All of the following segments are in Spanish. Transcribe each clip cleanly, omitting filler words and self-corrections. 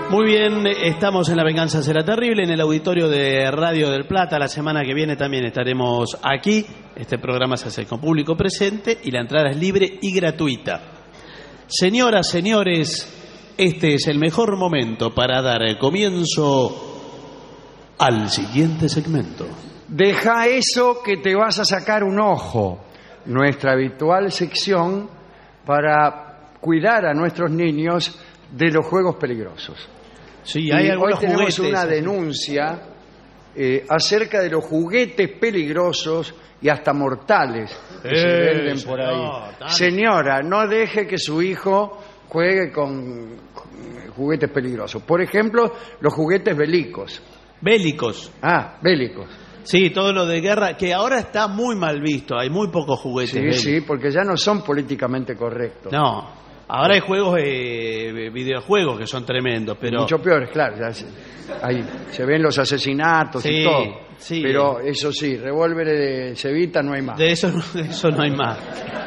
Muy bien, estamos en La Venganza Será Terrible, en el auditorio de Radio del Plata. La semana que viene también estaremos aquí. Este programa se hace con público presente y la entrada es libre y gratuita. Señoras, señores, este es el mejor momento para dar comienzo al siguiente segmento. Deja eso que te vas a sacar un ojo. Nuestra habitual sección para cuidar a nuestros niños de los juegos peligrosos. Sí, hay algunos hoy tenemos juguetes, una denuncia acerca de los juguetes peligrosos y hasta mortales que se venden por ahí. Señora, no deje que su hijo juegue con juguetes peligrosos. Por ejemplo, los juguetes bélicos. Bélicos. Ah, bélicos. Sí, todo lo de guerra, que ahora está muy mal visto. Hay muy pocos juguetes bélicos. Sí, porque ya no son políticamente correctos. No. Ahora hay juegos, videojuegos que son tremendos, pero... Mucho peores, claro. Ahí se ven los asesinatos y todo. Sí. Pero eso sí, revólveres de cevita no hay más. De eso no hay más.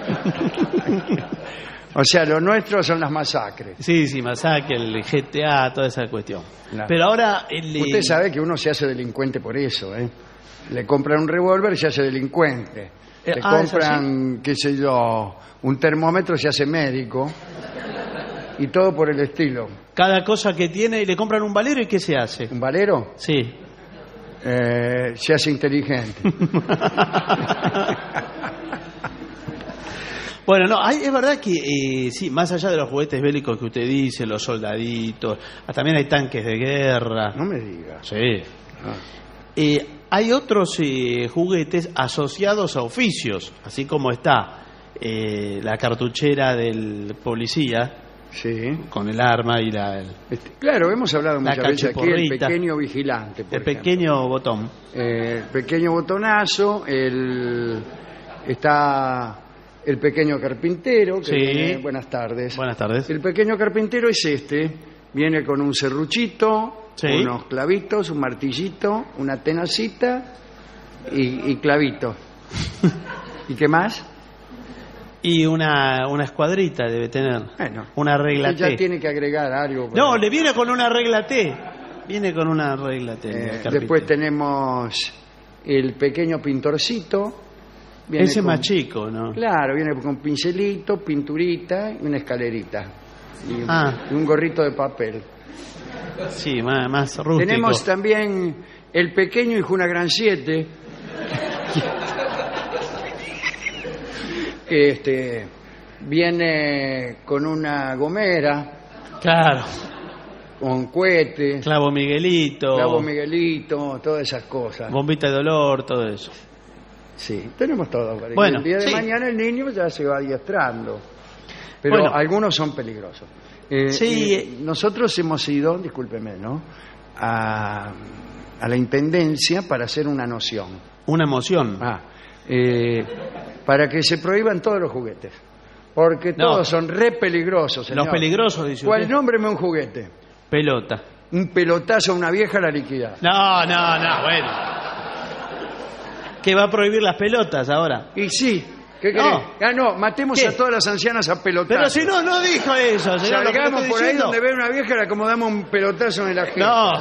O sea, lo nuestro son las masacres. Sí, masacre, el GTA, toda esa cuestión. Claro. Pero ahora... Usted sabe que uno se hace delincuente por eso, ¿eh? Le compran un revólver y se hace delincuente. Le compran, qué sé yo, un termómetro y se hace médico. Y todo por el estilo. Cada cosa que tiene, y le compran un valero, ¿y qué se hace? ¿Un valero? Sí. Se hace inteligente. Bueno, no, es verdad que sí, más allá de los juguetes bélicos que usted dice, los soldaditos, también hay tanques de guerra. No me diga. Sí. Hay otros juguetes asociados a oficios, así como está la cartuchera del policía, sí, con el arma y claro, hemos hablado muchas veces aquí del cachiporrita, pequeño vigilante, por ejemplo. Pequeño botón. Pequeño botonazo, está el pequeño carpintero, que sí. Viene, buenas tardes. Buenas tardes. El pequeño carpintero es viene con un serruchito, sí, unos clavitos, un martillito, una tenacita y clavito. ¿Y qué más? Y una escuadrita debe tener. Bueno, una regla T. Ya tiene que agregar algo. No, le viene con una regla T. Viene con una regla T. Después tenemos el pequeño pintorcito. Ese más chico, ¿no? Claro, viene con pincelito, pinturita y una escalerita. Y un gorrito de papel. Sí, más rústico. Tenemos también el pequeño hijo una gran 7. Que viene con una gomera. Claro. Con cohete. Clavo Miguelito, todas esas cosas. Bombita de olor, todo eso. Sí, tenemos todo. Bueno, el día de sí. mañana el niño ya se va adiestrando. Pero algunos son peligrosos. Nosotros hemos ido, discúlpeme, ¿no? A la intendencia para hacer una noción. ¿Una moción? Para que se prohíban todos los juguetes. Porque todos son re peligrosos, señor. Los peligrosos, dice usted. ¿Cuál? Nómbreme un juguete. Pelota. Un pelotazo a una vieja la liquidad. No, bueno. ¿Qué va a prohibir las pelotas ahora? Y sí. ¿Qué querés? No, matemos a todas las ancianas a pelotazos. Pero si no dijo eso, señor. Salgamos por ahí donde ve una vieja, le acomodamos un pelotazo en la gente. No.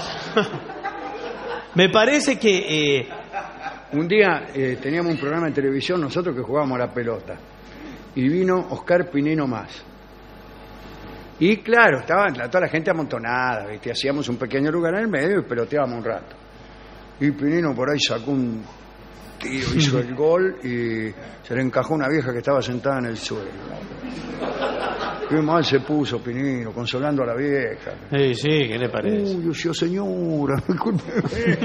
Me parece que... Un día teníamos un programa de televisión nosotros que jugábamos a la pelota. Y vino Oscar Pinino Más. Y claro, estaba toda la gente amontonada, ¿viste? Hacíamos un pequeño lugar en el medio y peloteábamos un rato. Y Pinino por ahí sacó un tiro, hizo el gol y se le encajó una vieja que estaba sentada en el suelo. Qué mal se puso Pinino, consolando a la vieja. Sí, ¿qué le parece? Uy, Dios, señora, discúlpeme.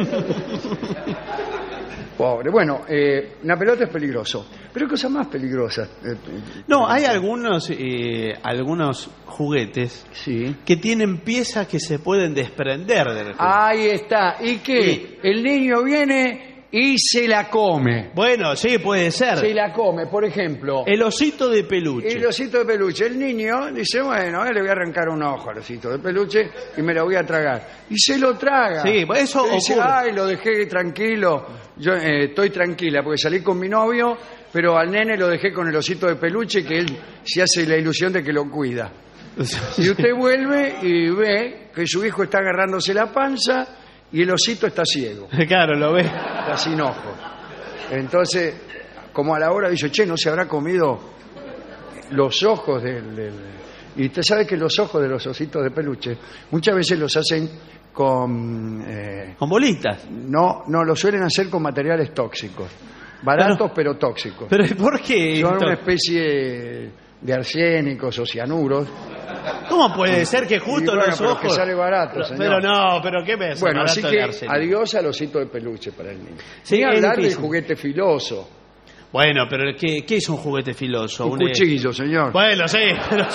Pobre. Bueno, una pelota es peligroso, pero hay cosas más peligrosas. No, hay algunos juguetes que tienen piezas que se pueden desprender del juguete. Ahí está. ¿Y qué? El niño viene y se la come. Bueno, sí, puede ser. Se la come, por ejemplo. El osito de peluche. El osito de peluche. El niño dice, bueno, le voy a arrancar un ojo al osito de peluche y me lo voy a tragar. Y se lo traga. Sí, eso dice, ocurre. ay, lo dejé tranquilo. Yo estoy tranquila porque salí con mi novio, pero al nene lo dejé con el osito de peluche que él se hace la ilusión de que lo cuida. Y usted vuelve y ve que su hijo está agarrándose la panza y el osito está ciego, Claro, lo ve. está sin ojos. Entonces, como a la hora dice, che, ¿no se habrá comido los ojos Y usted sabe que los ojos de los ositos de peluche muchas veces los hacen con... Con bolitas. No, lo suelen hacer con materiales tóxicos. Baratos pero tóxicos. ¿Pero por qué? Son una especie de arsénicos o cianuros. ¿Cómo puede ser que justo Y bueno, los pero ojos? que sale barato, Pero señor. no, pero ¿qué me hace? Bueno, barato así de que arsénico? adiós al osito de peluche para el niño. Sí, Ni es hablar del difícil. juguete filoso. Bueno, pero ¿qué es un juguete filoso? Un cuchillo, señor. Bueno, sí, pero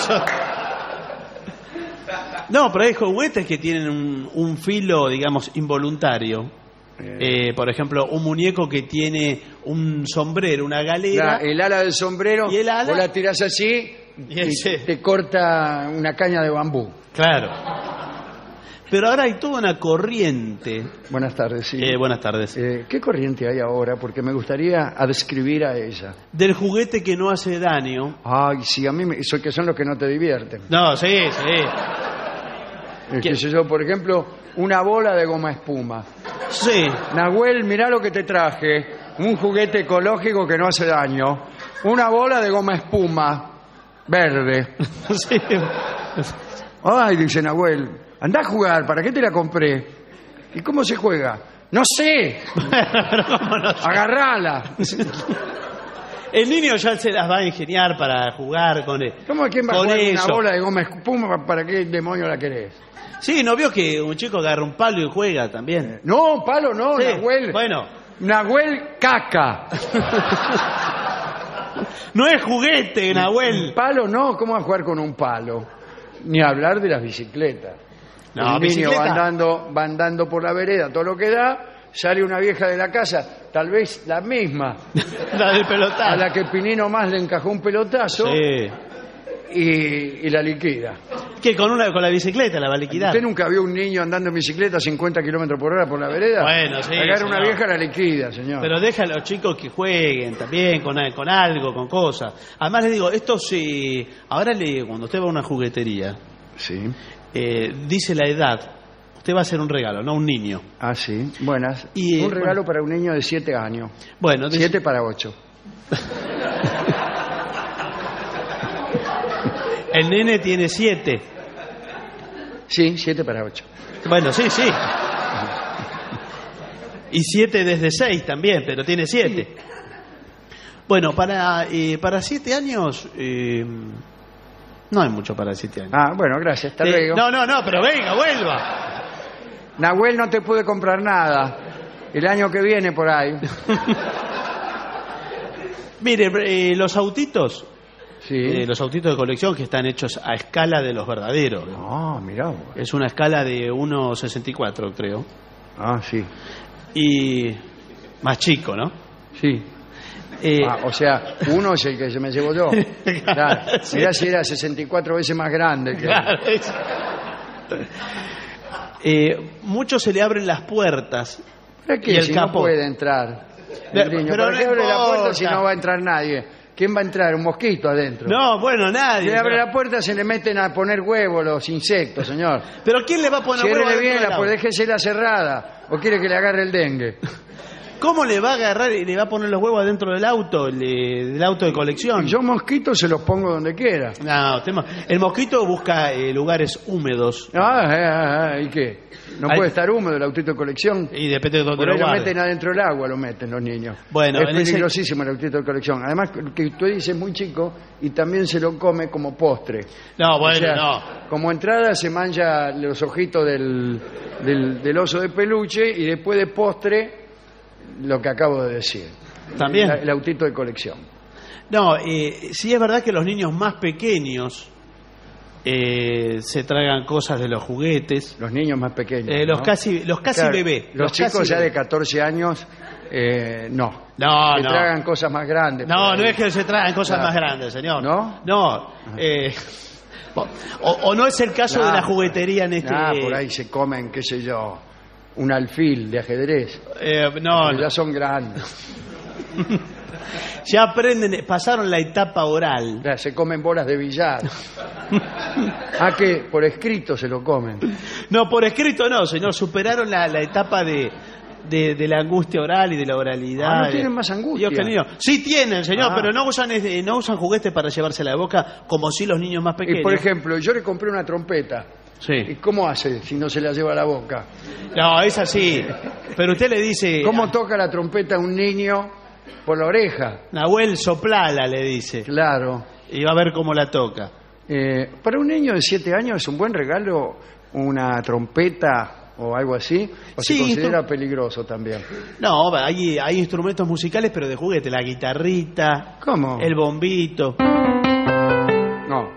No, pero hay juguetes que tienen un filo, digamos, involuntario. Por ejemplo, un muñeco que tiene un sombrero, una galera. El ala del sombrero, ¿Y el ala? vos la tirás así Y y ese- te corta una caña de bambú. Claro. Pero ahora hay toda una corriente. Buenas tardes, sí. Buenas tardes. ¿Qué corriente hay ahora? Porque me gustaría adscribir a ella. Del juguete que no hace daño. Ay, sí, a mí eso que son los que no te divierten. No, sí, sí. Qué sé yo, por ejemplo, una bola de goma espuma. Sí. Nahuel, mirá lo que te traje. Un juguete ecológico que no hace daño. Una bola de goma espuma verde. Sí. Ay, dice Nahuel, andá a jugar, ¿para qué te la compré? ¿Y cómo se juega? No sé, Pero ¿cómo no? agarrala. El niño ya se las va a ingeniar para jugar con él. ¿Cómo quién va a con jugar eso. una bola de goma espuma? ¿Para qué demonio la querés? Sí, ¿no vio que un chico agarra un palo y juega también? No, palo no, Sí, Nahuel. bueno. Nahuel caca. No es juguete, Nahuel. Palo no, ¿cómo va a jugar con un palo? Ni hablar de las bicicletas. No, el niño bicicleta. va andando por la vereda, todo lo que da, sale una vieja de la casa, tal vez la misma, La del a pelotazo. la que Pinino más le encajó un pelotazo Sí. y la liquida. Que con la bicicleta la va a liquidar. ¿Usted nunca vio un niño andando en bicicleta a 50 kilómetros por hora por la vereda? Bueno, sí, Agarra una señor. vieja, la liquida, señor. Pero deja a los chicos que jueguen también con algo, con cosas. Además les digo, esto sí. Ahora cuando usted va a una juguetería, Sí. dice la edad. Usted va a hacer un regalo, no a un niño. Ah, sí. Buenas. Y, un regalo para un niño de 7 años. Bueno, dice- 7 para 8. el nene tiene 7. Sí, 7 para 8. Bueno, sí, sí. Y 7 desde 6 también, pero tiene 7. Bueno, para 7 años, no hay mucho para 7 años. Ah, bueno, gracias. Hasta luego. No, pero venga, vuelva. Nahuel no te pude comprar nada. El año que viene por ahí. Mire, los autitos, Sí. los autitos de colección que están hechos a escala de los verdaderos. Ah, mirá vos. Es una escala de 1,64, creo. Ah, sí. Y más chico, ¿no? Sí. O sea, uno es el que se me llevo yo. Claro. Sí. Mirá si era 64 veces más grande. Que... Claro, muchos se le abren las puertas. ¿Para qué? Y el Si capó. no puede entrar. Pero El niño. no ¿Para qué abre la puerta importa. si no va a entrar nadie? ¿Quién va a entrar? Un mosquito adentro. No, bueno, nadie. Le abre pero, la puerta, se le meten a poner huevos los insectos, señor. pero ¿quién le va a poner huevo Ciérrele adentro bien, del auto? déjesela cerrada. ¿O quiere que le agarre el dengue? ¿Cómo le va a agarrar y le va a poner los huevos adentro del auto, del auto de colección? Yo mosquitos se los pongo donde quiera. No, el mosquito busca lugares húmedos ¿Y qué? ¿No Ay. puede estar húmedo el autito de colección? y depende de dónde Por lo ahí lo guarde. meten adentro del agua, lo meten los niños. Bueno, es en ese- peligrosísimo el autito de colección. Además, que usted dice es muy chico y también se lo come como postre. No, bueno, O sea, no. como entrada se mancha los ojitos del oso de peluche y después de postre lo que acabo de decir. También. El autito de colección. No, sí es verdad que los niños más pequeños se tragan cosas de los juguetes. Los niños más pequeños. Los ¿no? casi Claro, bebés. Los chicos casi ya de bebés. 14 años, no. No, Se no. tragan cosas más grandes. No, por no ahí. es que se tragan cosas Claro. más grandes, señor. ¿No? No. O no es el caso de la juguetería en este. Por ahí se comen, qué sé yo, un alfil de ajedrez. No, Porque no. ya son grandes. Ya aprenden, pasaron la etapa oral. Ya, se comen bolas de billar. ¿A qué? Por escrito se lo comen. No, por escrito no, señor. Superaron la etapa de la angustia oral y de la oralidad. No tienen más angustia. Dios querido. Sí tienen, señor, Ah. pero no usan juguetes para llevársela de boca como si los niños más pequeños. Y por ejemplo, yo le compré una trompeta. ¿Y Sí. cómo hace si no se la lleva a la boca? No, es así. Pero usted le dice... ¿Cómo toca la trompeta a un niño? Por la oreja. Nahuel, soplala, le dice. Claro. Y va a ver cómo la toca. Para un niño de 7 años es un buen regalo una trompeta o algo así, o Sí, se considera peligroso también. No, hay instrumentos musicales, pero de juguete. La guitarrita, ¿Cómo? el bombito. No.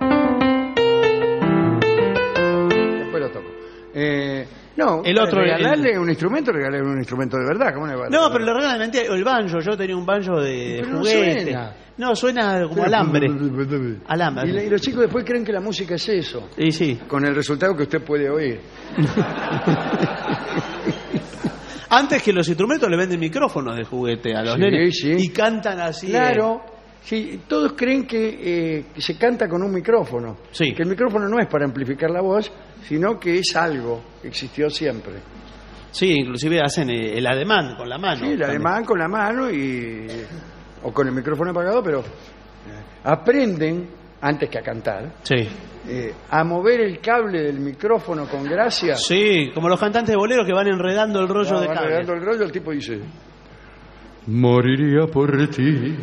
Después lo toco. No, El otro, regalarle un instrumento de verdad. ¿Cómo le va a No, regalar? pero le regalan mentira. El banjo, yo tenía un banjo de Pero no juguete. suena. No, suena como alambre. Alambre. Y los chicos después creen que la música es eso, Y sí. con el resultado que usted puede oír. Antes que los instrumentos le venden micrófonos de juguete a los Sí, nenes. sí. Y cantan así. Claro, sí, todos creen que se canta con un micrófono. Sí. Que el micrófono no es para amplificar la voz, sino que es algo que existió siempre. Sí, inclusive hacen el ademán con la mano. Sí, el también. alemán con la mano o con el micrófono apagado, pero aprenden, antes que a cantar, Sí. a mover el cable del micrófono con gracia. Sí, como los cantantes de bolero que van enredando el rollo de Van cable. regando el rollo, el tipo dice: moriría por ti.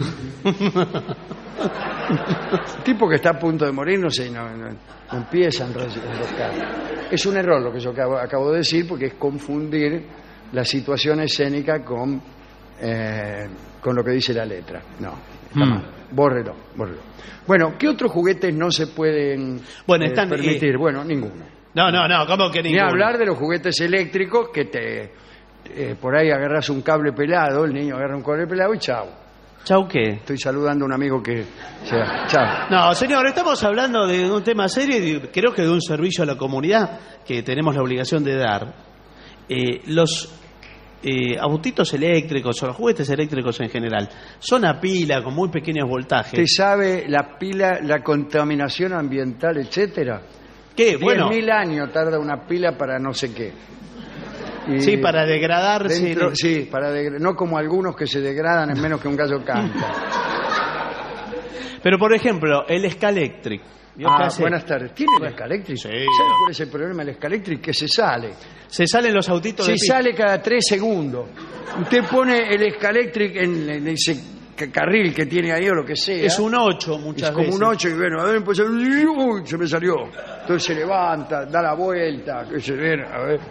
El tipo que está a punto de morir no empieza a enroscar. Es un error lo que yo acabo de decir, porque es confundir la situación escénica con lo que dice la letra. No, está mal. Bórrelo. Bueno, ¿qué otros juguetes no se pueden Bueno, están, permitir? Bueno, ninguno. No, ¿cómo que Ni ninguno? hablar de los juguetes eléctricos que por ahí agarras un cable pelado, el niño agarra un cable pelado y chao. ¿Chau qué? Estoy saludando a un amigo que chao. No, señor, estamos hablando de un tema serio y creo que de un servicio a la comunidad que tenemos la obligación de dar. Los autitos eléctricos o los juguetes eléctricos en general son a pila con muy pequeños ¿Usted voltajes. sabe la pila, la contaminación ambiental, etcétera? ¿Qué? Bueno, 10.000 años tarda una pila para no sé qué. Y sí, para degradarse. sí, no como algunos que se degradan en menos que un gallo canta. Pero, por ejemplo, el Scalectric. ¿Vio qué hace? Buenas tardes. ¿Tiene el Scalectric? Sí. ¿Sabe cuál es el problema del Scalectric? Que se sale. Se salen los autitos de Se pila. sale cada 3 segundos. Usted pone el Scalectric en ese carril que tiene ahí o lo que sea. Es un 8 muchas es como veces. un 8 y bueno, a ver, pues, uy, se me salió. Entonces se levanta, da la vuelta, que se ven, a ver.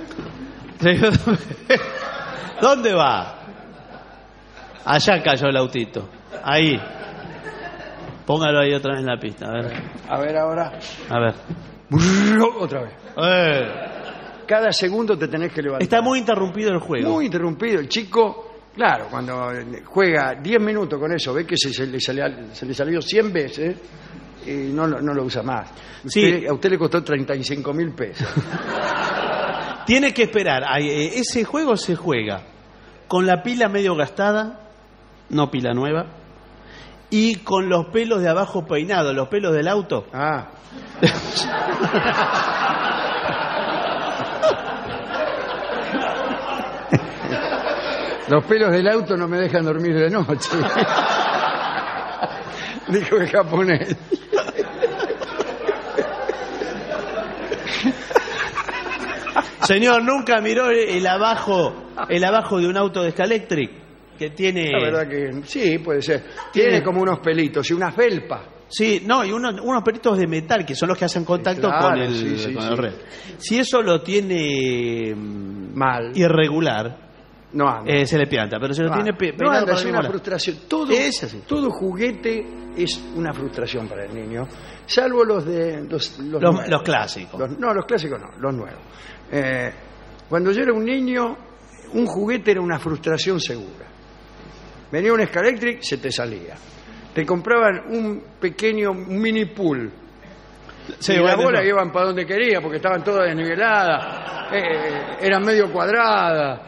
¿Dónde va? Allá cayó el autito. Ahí. Póngalo ahí otra vez en la pista. A ver. A ver ahora. A ver. Otra vez. Eh. Cada segundo te tenés que levantar. Está muy interrumpido el juego. Muy interrumpido. El chico, claro, cuando juega 10 minutos con eso, ve que se le salió 100 veces y no lo usa más. Sí. A usted le costó 35.000 pesos. Tiene que esperar. Ese juego se juega con la pila medio gastada, no pila nueva, y con los pelos de abajo peinados, los pelos del auto. Ah. Los pelos del auto no me dejan dormir de noche. Dijo el japonés. Señor, ¿nunca miró el abajo de un auto de Scalectric? Que tiene... La verdad que sí, puede ser. Tiene como unos pelitos y una felpa. Sí, no, y unos pelitos de metal que son los que hacen contacto Claro, con el sí. red. Si eso lo tiene Mal. irregular, No anda. se le pianta, pero si lo No tiene anda. No peinado anda, para es el una mismo lado. frustración. Es así. Todo juguete es una frustración para el niño, salvo los nuevos. Los clásicos. Los clásicos no, los nuevos. Cuando yo era un niño, un juguete era una frustración segura. Venía un Scalectric, se te salía. Te compraban un mini pool. Sí, y bueno, las bolas no. iban para donde quería, porque estaban todas desniveladas, eran medio cuadradas.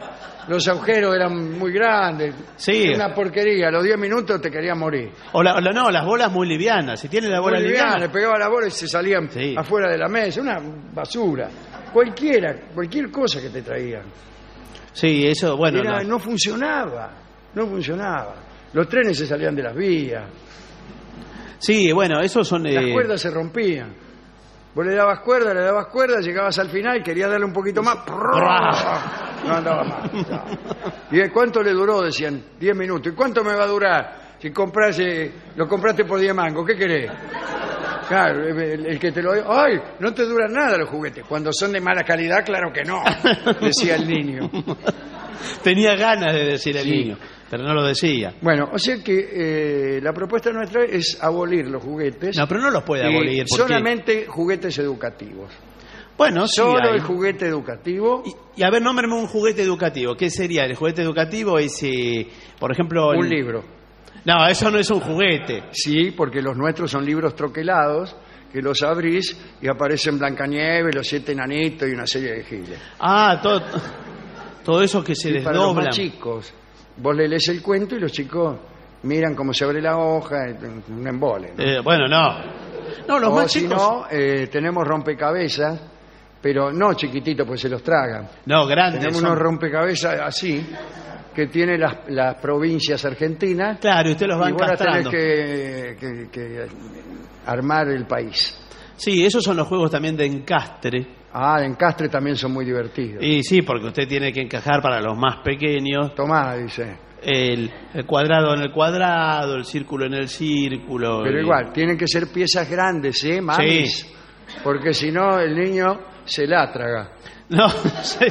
Los agujeros eran muy grandes. Sí. Era una porquería. A los 10 minutos te querías morir. No, las bolas muy livianas. Si tiene la bola Muy liviana, liviana. le pegaba la bola y se salían Sí. afuera de la mesa. Una basura. Cualquier cosa que te traían. Sí, eso, bueno. No funcionaba. No funcionaba. Los trenes se salían de las vías. Sí, bueno, esos son... Las cuerdas se rompían. Vos le dabas cuerda, llegabas al final, querías darle un poquito más. No andaba más. No. ¿Y cuánto le duró? Decían, 10 minutos. ¿Y cuánto me va a durar? Si lo compraste por 10 mangos, ¿qué querés? Claro, el que te lo... ¡Ay! No te duran nada los juguetes. Cuando son de mala calidad, claro que no, decía el niño. Tenía ganas de decir el Sí. niño, pero no lo decía. Bueno, o sea que la propuesta nuestra es abolir los juguetes. No, pero no los puede abolir. Porque... Solamente juguetes educativos. Bueno, sí Solo hay. el juguete educativo. Y a ver, nómbrame un juguete educativo. ¿Qué sería? El juguete educativo es, por ejemplo... Un libro. No, eso no es un juguete. Sí, porque los nuestros son libros troquelados, que los abrís y aparecen Blancanieves, los 7 enanitos y una serie de giles. Ah, todo eso que se Y para los desdobla. más chicos, vos le lees el cuento y los chicos miran cómo se abre la hoja, un embole, ¿no? Bueno, no. No, los O más si chicos... no, tenemos rompecabezas, pero no chiquititos, pues se los tragan. No, grandes. Tenemos unos rompecabezas así, que tiene las provincias argentinas. Claro, y usted los va y vos las tenés encastrando. que armar el país. Sí, esos son los juegos también de encastre. Ah, de encastre también son muy divertidos. Y sí, porque usted tiene que encajar para los más pequeños Tomá, dice. el cuadrado en el cuadrado, el círculo en el círculo. Pero y- igual, tienen que ser piezas grandes, ¿eh, mamis? Sí. Porque si no, el niño se la traga. No, sí.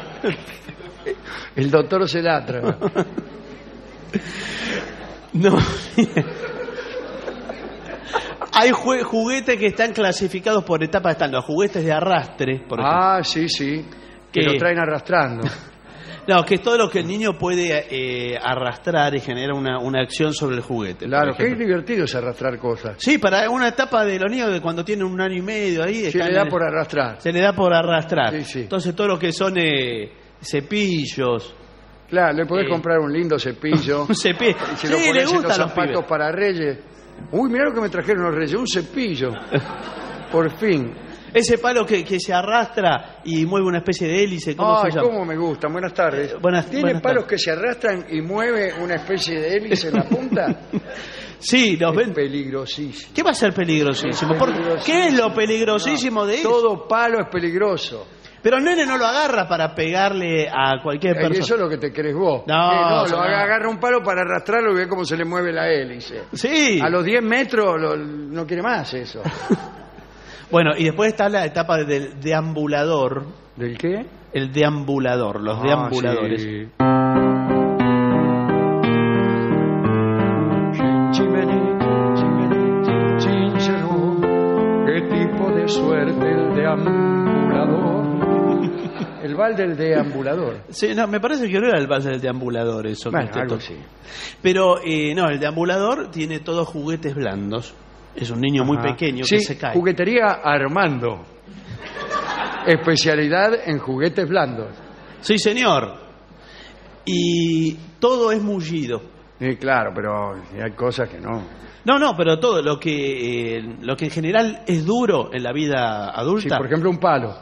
El doctor se la traga. No. Hay juguetes que están clasificados por etapas. Están los juguetes de arrastre, por ejemplo. Ah, sí, sí. Que ¿Qué? lo traen arrastrando. No, que es todo lo que el niño puede arrastrar y genera una acción sobre el juguete. Claro, por qué ejemplo. divertido es arrastrar cosas. Sí, para una etapa de los niños de cuando tienen 1 año y medio ahí. Se están le da en- por arrastrar. Se le da por arrastrar. Sí, sí. Entonces todo lo que son cepillos. Claro, le podés comprar un lindo cepillo. Un cepillo. Y se lo Sí, le pones en los gustan los zapatos pibes. para reyes. Uy, mirá lo que me trajeron los reyes, un cepillo. Por fin. Ese palo que se arrastra y mueve una especie de hélice. ¿Cómo Ay, se llama? cómo me gustan. Buenas tardes. ¿Tiene buenas palos tardes. que se arrastran y mueve una especie de hélice en la punta? Sí, los Es ven. peligrosísimo. ¿Qué va a ser peligrosísimo? ¿Qué es lo peligrosísimo de eso? Todo palo es peligroso. Pero el nene no lo agarra para pegarle a cualquier persona. Eso es lo que te crees vos. No, Lo no. agarra un palo para arrastrarlo y ve cómo se le mueve la hélice. Sí. A los 10 metros no quiere más eso. Bueno, y después está la etapa del deambulador. ¿Del qué? El deambulador, los deambuladores. Sí. ¿Qué tipo de suerte el deambulador? El bal del deambulador. Sí, no, me parece que no era el vals del deambulador eso. que Bueno, usted algo tocó. así. Pero no, el deambulador tiene todos juguetes blandos. Es un niño muy Ajá. pequeño Sí, que se cae. juguetería Armando. Especialidad en juguetes blandos. Sí, señor. Y todo es mullido. Claro, pero hay cosas que no. No, pero todo lo que en general es duro en la vida Sí, adulta, por ejemplo, un palo.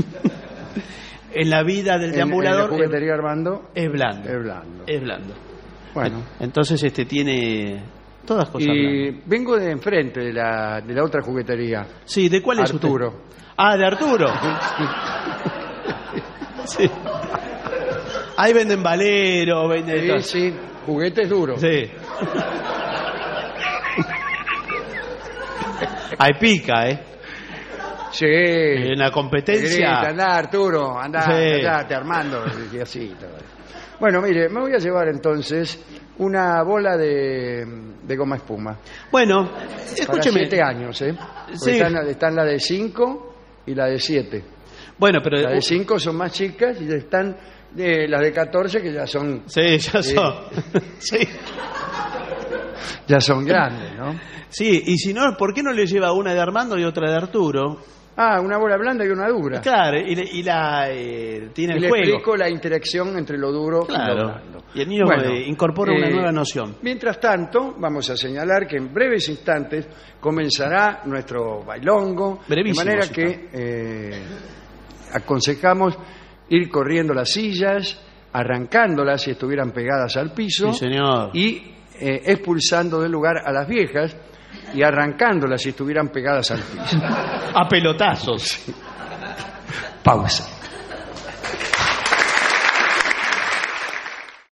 en la vida del En la deambulador juguetería Armando es blando. es blando. Es blando. Bueno. Entonces tiene todas cosas blandas. Y vengo de enfrente de la otra juguetería. Sí, ¿de cuál es Arturo. usted? Ah, de Arturo. Sí. Ahí venden valero, venden todo. Sí, juguetes duros. Sí. Ahí pica, ¿eh? Sí. En la competencia. Grita, andá, Arturo, andá, Sí. andate, Armando. Y así. Todo. Bueno, mire, me voy a llevar entonces una bola de goma espuma. Bueno, Para escúcheme. 7 años, ¿eh? Porque Sí. Están la de 5 y la de 7. Bueno, pero Las de 5 son más chicas y están las de 14 que ya son sí, ya son. Sí. grandes, ¿no? Sí, y si no, ¿por qué no le lleva una de Armando y otra de Arturo? Ah, una bola blanda y una dura. Claro, tiene Y el le juego. explico la interacción entre lo duro y lo Claro. blando. Y el niño incorpora una nueva noción. Mientras tanto, vamos a señalar que en breves instantes comenzará nuestro bailongo, Brevísimos de manera que aconsejamos ir corriendo las sillas, arrancándolas si estuvieran pegadas al piso, Sí, señor. y expulsando del lugar a las viejas y arrancándolas si estuvieran pegadas al piso. A pelotazos. Pausa.